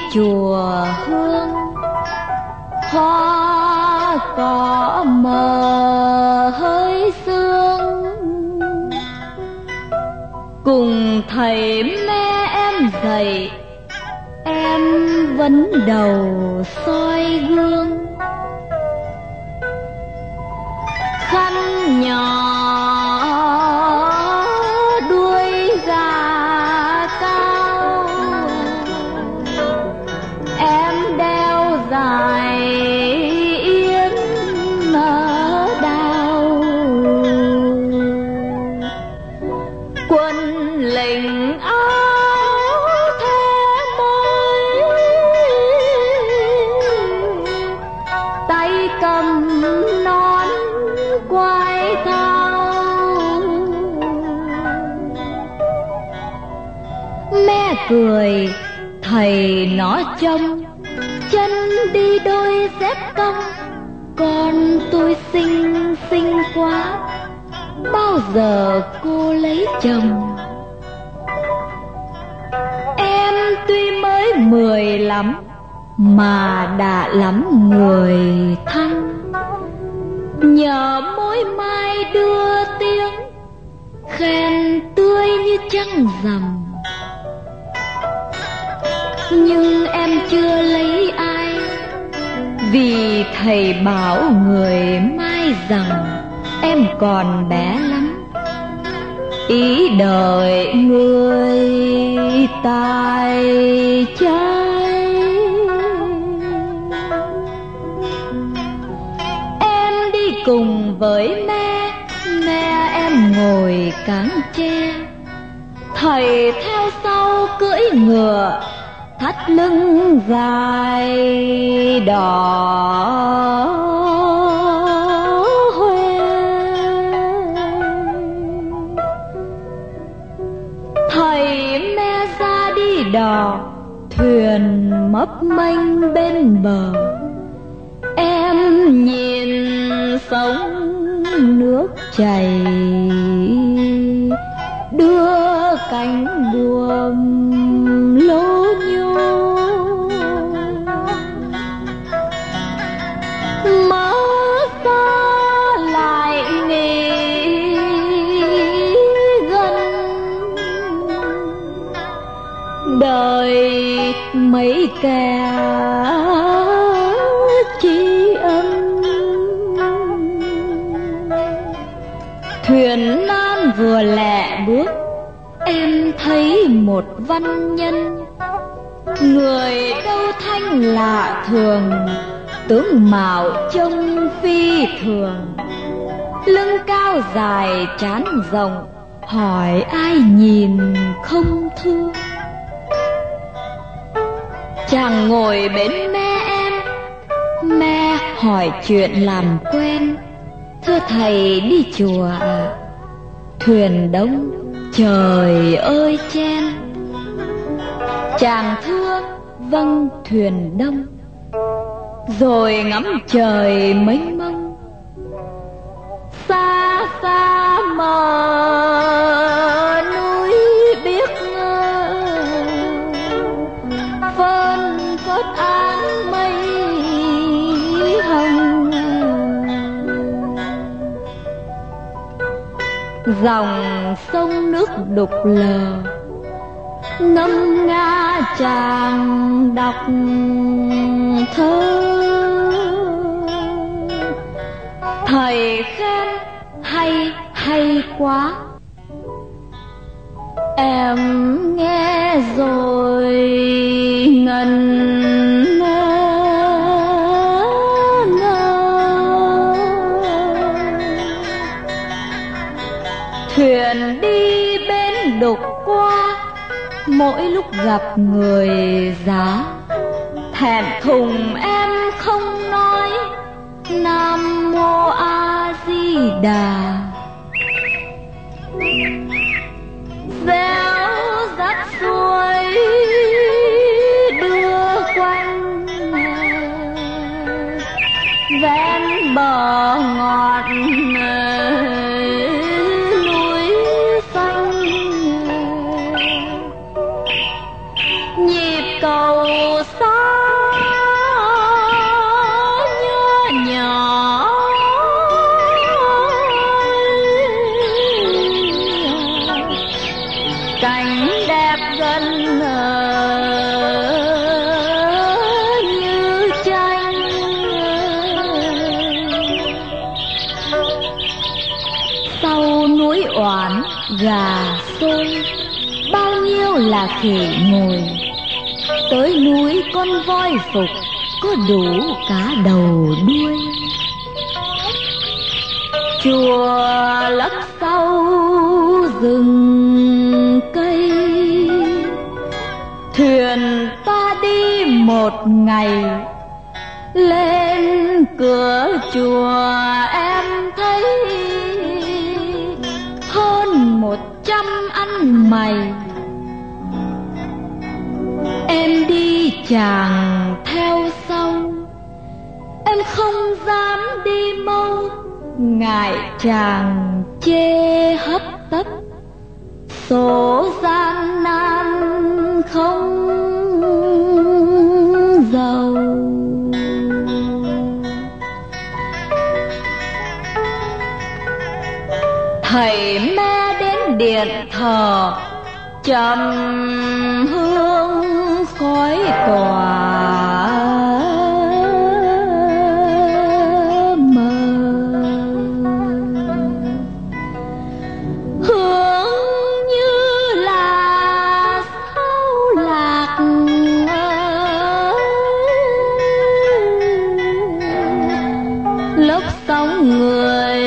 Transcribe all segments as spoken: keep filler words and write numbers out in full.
chùa hương, hoa cỏ mờ hơi sương. Cùng thầy mẹ em dạy, em vẫn đầu soi gương. Khăn nhỏ đuôi gà cao, em đeo dài yến đào. Quân lệnh áo thề mới, tay cầm nón quai thao. Mẹ cười thầy nó trông, chân đi đôi dép cong. Con tôi xinh xinh quá, bao giờ cô lấy chồng? Em tuy mới mười lắm, mà đã lắm người thân. Nhờ môi mai đưa tiếng, khen tươi như trăng rằm. Nhưng em chưa lấy ai, vì thầy bảo người mai rằng em còn bé lắm. Ý đợi người tài trai. Em đi cùng với mẹ, mẹ em ngồi cáng tre. Thầy theo sau cưỡi ngựa, thắt lưng dài đỏ hoe. Thầy mẹ ra đi đò, thuyền mấp mênh bên bờ. Em nhìn sông nước chảy, đưa cánh buồm lố nhố. Mơ xa lại nghĩ gần, đời mấy kẻ tri ân. Thuyền nan vừa lẹ bước, em thấy một văn nhân. Người đâu thanh lạ thường, tướng mạo trông phi thường. Lưng cao dài trán rộng, hỏi ai nhìn không thương. Chàng ngồi bên mẹ em, mẹ hỏi chuyện làm quen. Thưa thầy đi chùa à? Thuyền đông trời ơi chen. Chàng thưa vâng thuyền đông, rồi ngắm trời mênh mông. Xa xa mờ núi biếc ngơ, phơn phớt áng mây hồng. Dòng sông nước đục lờ, ngâm nga chàng đọc thơ. Thầy khen hay hay quá, em nghe rồi ngần ngơ. Thuyền đi bên đục qua, mỗi lúc gặp người giá. Thẹn thùng em không nói Nam Mô A Di Đà. Réo rắt xuôi đưa quanh, ven bờ ngọt núi xanh. Nhịp cầu xa quản gà xôi, bao nhiêu là khỉ ngồi. Tới núi con voi phục, có đủ cả đầu đuôi. Chùa lấp sau rừng cây, thuyền ta đi một ngày. Lên cửa chùa em thấy hơn một trăm ăn mày. Em đi chàng theo sau, em không dám đi mau, ngại chàng chê hấp tấp. Số gian nan không giàu. Thầy me đến điện thờ, trầm hương khói tỏa mờ. Hương như là sao lạc, lốc sóng người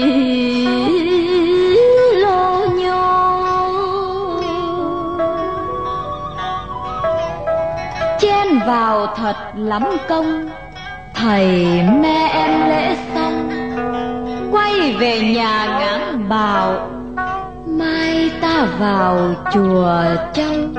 lô nhô. Chen vào thật lắm công, thầy me em lễ xong, quay về nhà ngán bảo mai ta vào chùa trong.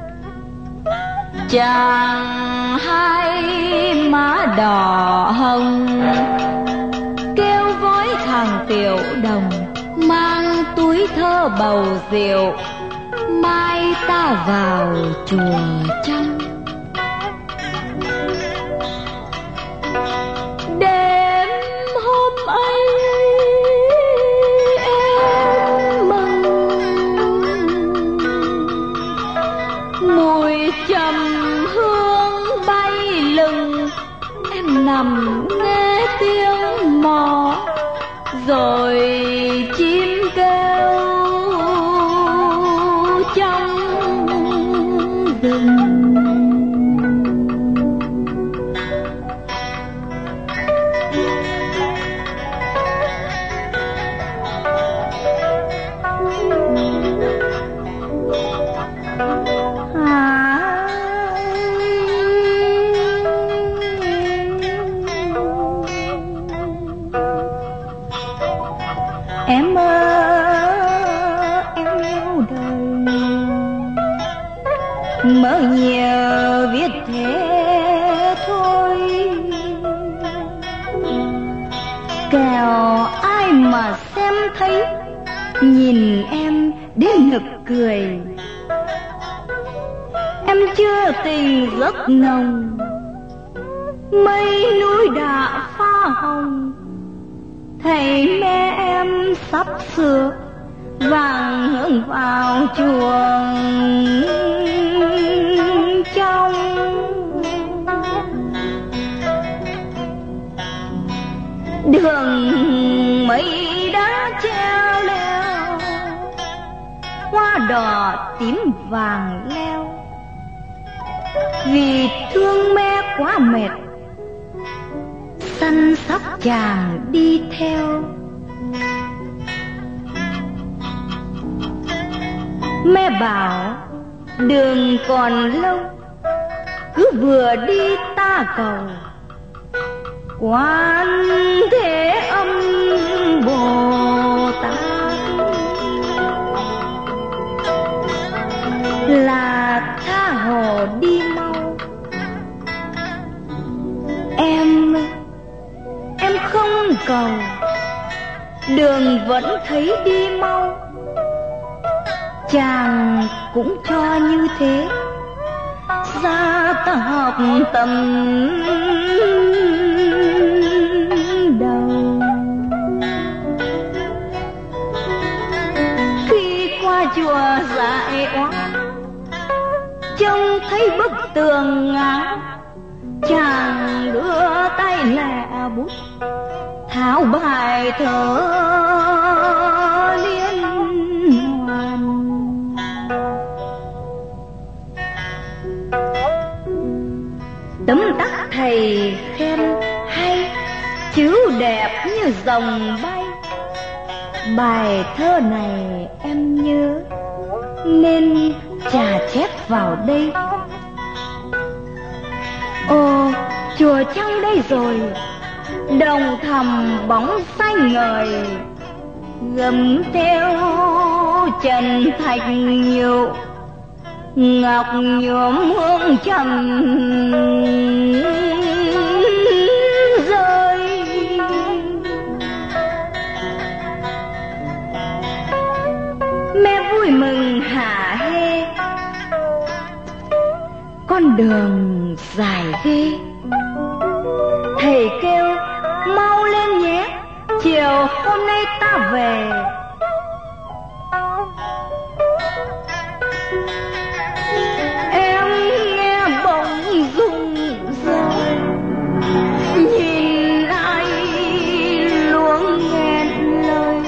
Chàng hai má đỏ hồng, kêu với thằng tiểu đồng mang túi thơ bầu rượu, mai ta vào chùa trong. Đêm hôm ấy em mừng, mùi trầm hương bay lừng. Em nằm nghe tiếng mò, rồi chim kêu trong rừng. Em ơi, em yêu đời, mơ nhiều viết thế thôi. Kẻo ai mà xem thấy, nhìn em đến nực cười. Em chưa tình giấc nồng, mây núi đã pha hồng. Thầy me em sắp sửa vàng hướng vào chùa trong. Đường mây đã treo leo, hoa đỏ tím vàng leo. Vì thương me quá mệt, săn sóc chàng đi theo. Me bảo đường còn lâu, cứ vừa đi ta cầu. Quan Thế Âm Bồ Tát là tha hồ đi mau. Em em không cầu, đường vẫn thấy đi mau. Chàng cũng cho như thế, ra ta học tầm đầu. Khi qua chùa Dại Oai, trông thấy bức tường ngã, chàng đưa tay lẹ bút tháo bài thơ liên như dòng bay. Bài thơ này em nhớ nên chà chép vào đây. Ồ, chùa trong đây rồi, đồng thầm bóng xanh ngời, gầm theo trần thạch nhiều, ngọc nhuộm hương trầm rơi. Mẹ vui mừng hả hê, con đường dài ghê. Thầy kêu mau lên nhé, chiều hôm nay ta về. Em nghe bỗng rung rời, nhìn ai luống nghẹn lời.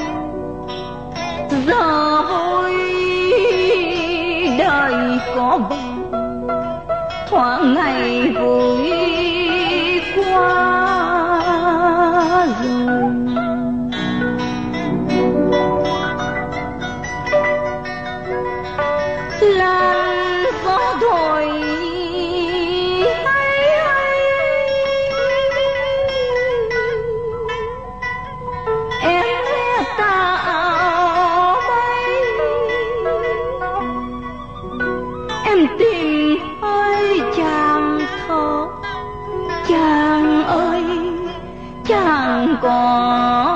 Giờ vui đời có bao, thoáng ngày vui qua rồi. Làn gió thổi hay hay, em nghe tà bay. Em tìm ơi chàng thơ, chàng ơi chàng có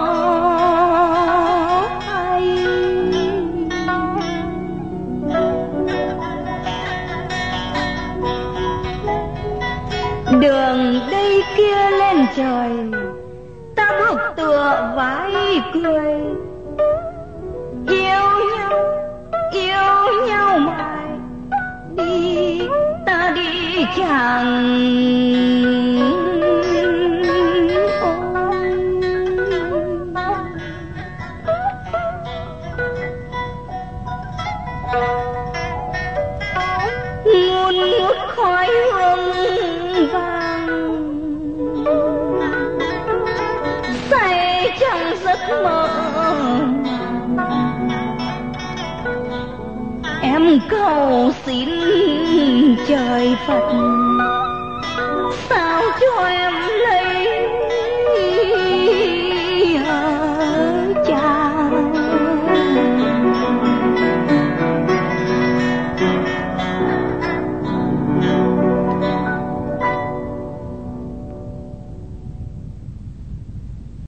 hay. Đường đây kia lên trời, ta bước tựa vai cười. Yêu nhau, yêu nhau mãi, đi ta đi chàng. Ngùn ngút khói hương vàng, say trong giấc mơ. Em cầu xin trời Phật, sao cho em